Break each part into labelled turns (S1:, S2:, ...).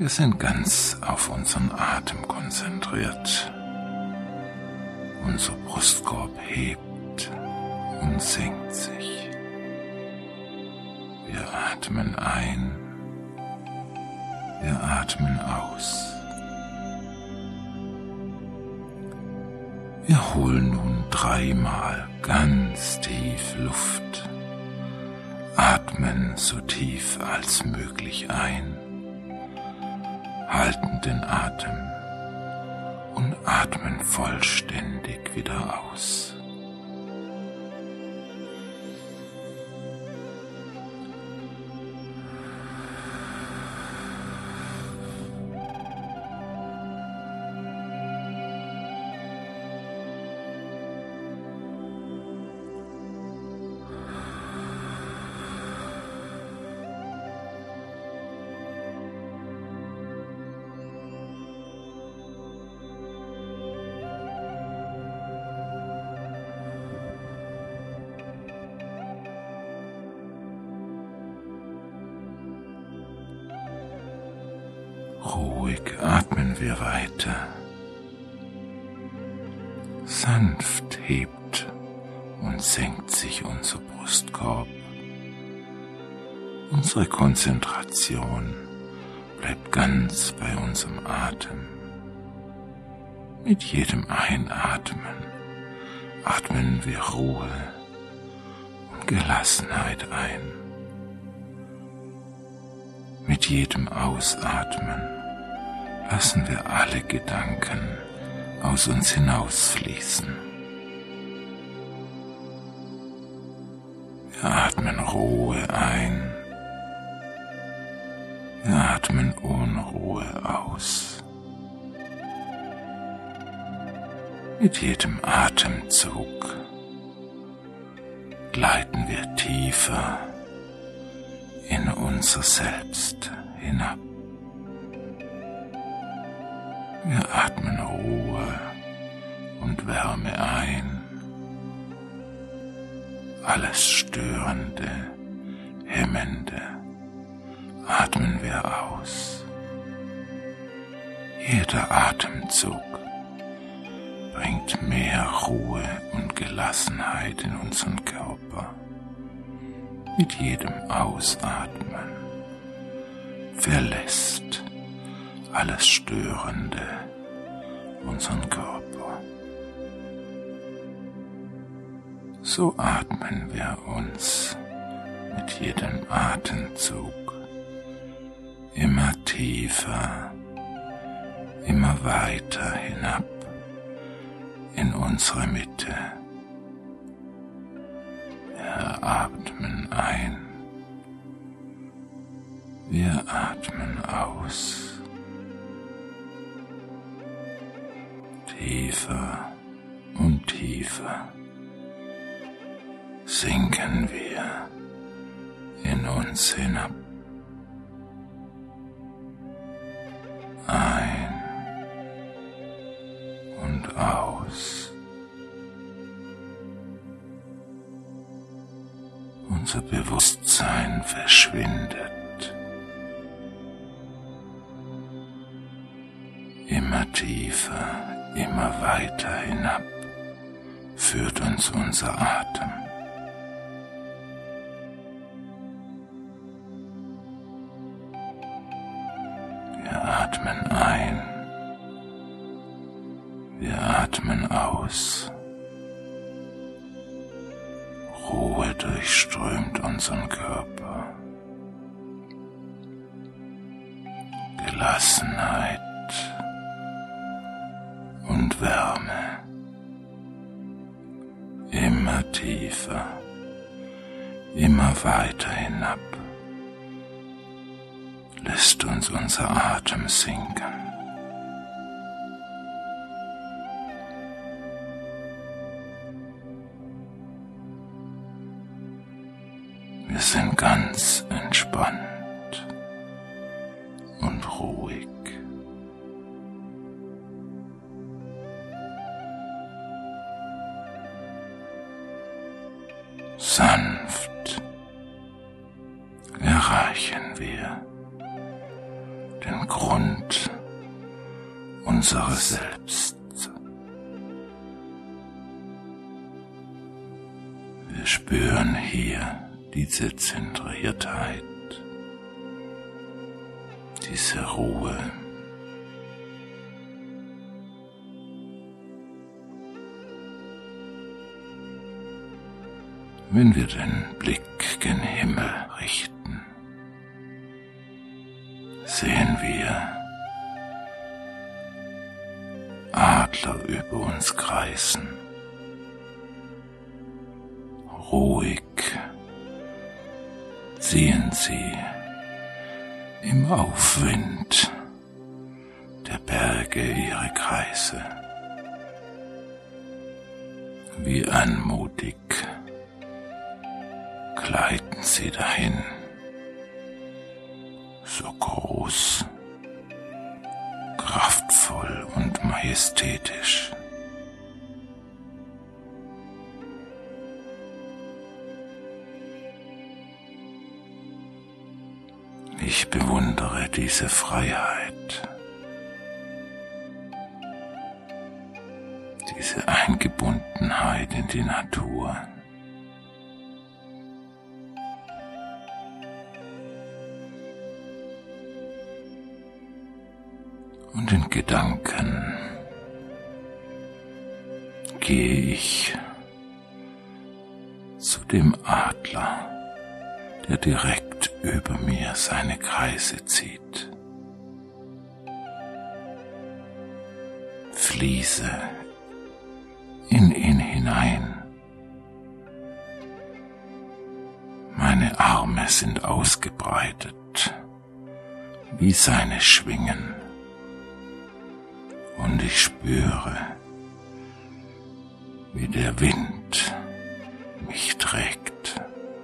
S1: Wir sind ganz auf unseren Atem konzentriert. Unser Brustkorb hebt und senkt sich. Wir atmen ein, wir atmen aus. Wir holen nun 3-mal ganz tief Luft, atmen so tief als möglich ein, halten den Atem und atmen vollständig wieder aus. Ruhig atmen wir weiter. Sanft hebt und senkt sich unser Brustkorb. Unsere Konzentration bleibt ganz bei unserem Atem. Mit jedem Einatmen atmen wir Ruhe und Gelassenheit ein. Mit jedem Ausatmen lassen wir alle Gedanken aus uns hinausfließen. Wir atmen Ruhe ein, wir atmen Unruhe aus. Mit jedem Atemzug gleiten wir tiefer in unser Selbst hinab. Wir atmen Ruhe und Wärme ein, alles Störende, Hemmende atmen wir aus. Jeder Atemzug bringt mehr Ruhe und Gelassenheit in unseren Körper. Mit jedem Ausatmen verlässt alles Störende unseren Körper. So atmen wir uns mit jedem Atemzug immer tiefer, immer weiter hinab in unsere Mitte. Wir atmen ein, wir atmen aus. Tiefer und tiefer sinken wir in uns hinab. Ein und aus. Unser Bewusstsein verschwindet. Immer tiefer, immer weiter hinab führt uns unser Atem. Wir atmen ein, wir atmen aus. Ruhe durchströmt unseren Körper. Gelassenheit und Wärme. Immer tiefer, immer weiter hinab lässt uns unser Atem sinken. Wir sind ganz entspannt und ruhig. Sanft erreichen wir den Grund unseres Selbst. Wir spüren hier diese Zentriertheit, diese Ruhe. Wenn wir den Blick gen Himmel richten, sehen wir Adler über uns kreisen, ruhig ziehen sie im Aufwind der Berge ihre Kreise. Wie anmutig gleiten sie dahin, so groß, kraftvoll und majestätisch. Ich bewundere diese Freiheit, diese Eingebundenheit in die Natur. Und in Gedanken gehe ich zu dem Adler, der direkt über mir seine Kreise zieht. Fließe in ihn hinein. Meine Arme sind ausgebreitet wie seine Schwingen. Und ich spüre, wie der Wind mich trägt.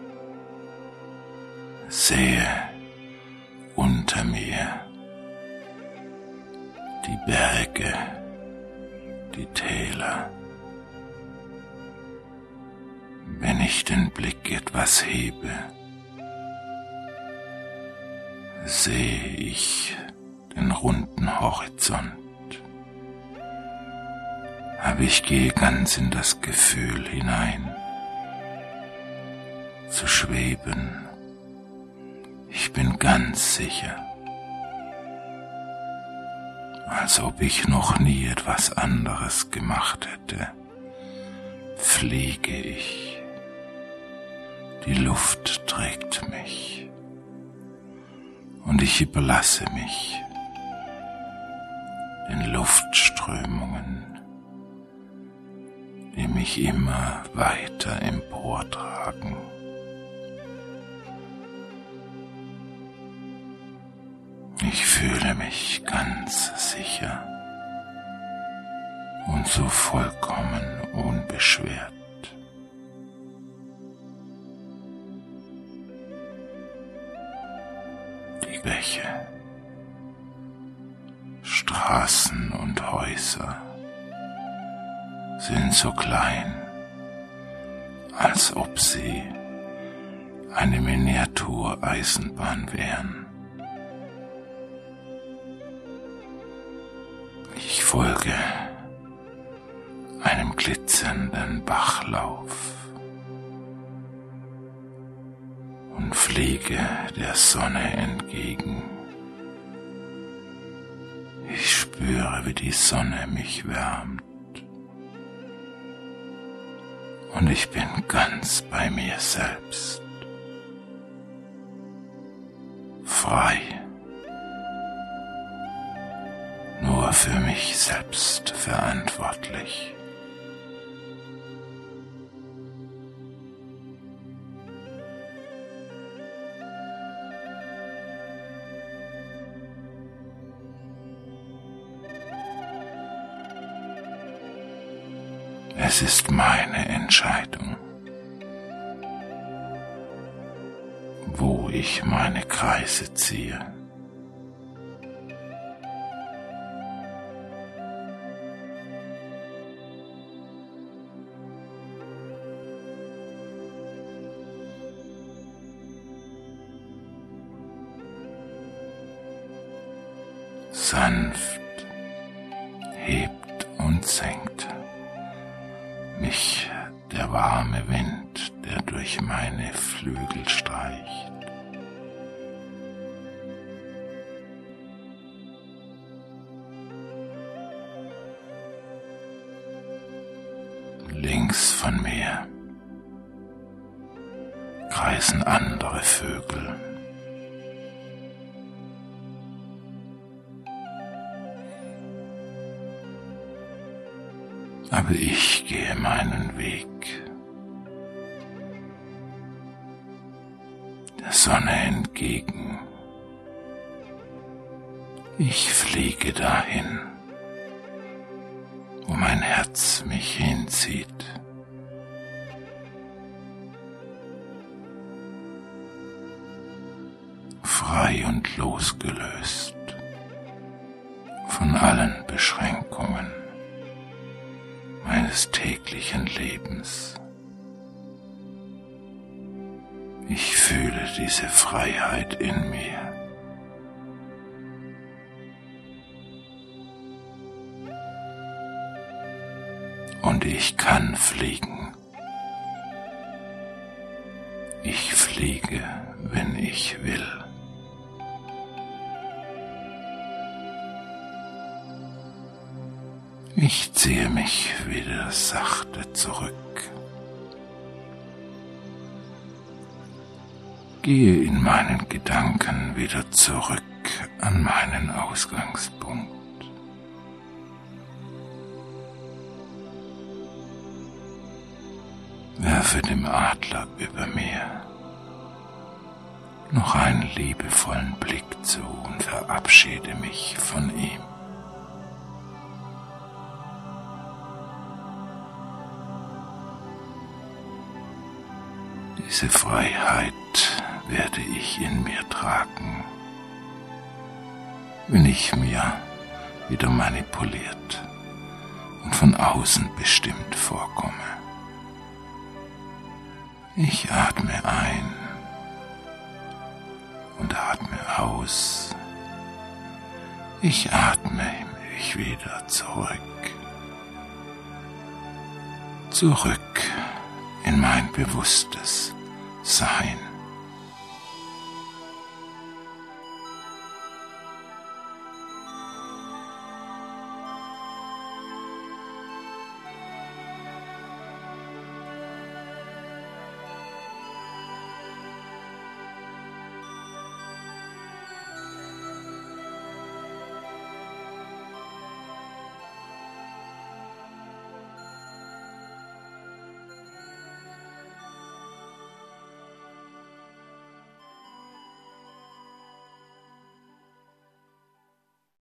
S1: Sehe unter mir die Berge, die Täler. Wenn ich den Blick etwas hebe, sehe ich den runden Horizont. Aber ich gehe ganz in das Gefühl hinein, zu schweben. Ich bin ganz sicher, als ob ich noch nie etwas anderes gemacht hätte, fliege ich. Die Luft trägt mich und ich überlasse mich den Luftströmungen, die mich immer weiter emportragen. Ich fühle mich ganz sicher und so vollkommen unbeschwert. Die Bäche, Straßen und Häuser sind so klein, als ob sie eine Miniatureisenbahn wären. Ich folge einem glitzernden Bachlauf und fliege der Sonne entgegen. Ich spüre, wie die Sonne mich wärmt. Und ich bin ganz bei mir selbst, frei, nur für mich selbst verantwortlich. Es ist meine Entscheidung, wo ich meine Kreise ziehe. Sanft hebt und senkt, mich der warme Wind, der durch meine Flügel streicht. Links von mir kreisen andere Vögel. Aber ich gehe meinen Weg, der Sonne entgegen. Ich fliege dahin, wo mein Herz mich hinzieht. Frei und losgelöst von allen Beschränkungen meines täglichen Lebens. Ich fühle diese Freiheit in mir. Und ich kann fliegen. Ich fliege, wenn ich will. Ich ziehe mich wieder sachte zurück. Gehe in meinen Gedanken wieder zurück an meinen Ausgangspunkt. Werfe dem Adler über mir noch einen liebevollen Blick zu und verabschiede mich von ihm. Diese Freiheit werde ich in mir tragen, wenn ich mir wieder manipuliert und von außen bestimmt vorkomme. Ich atme ein und atme aus. Ich atme mich wieder zurück. Zurück in mein bewusstes Sein.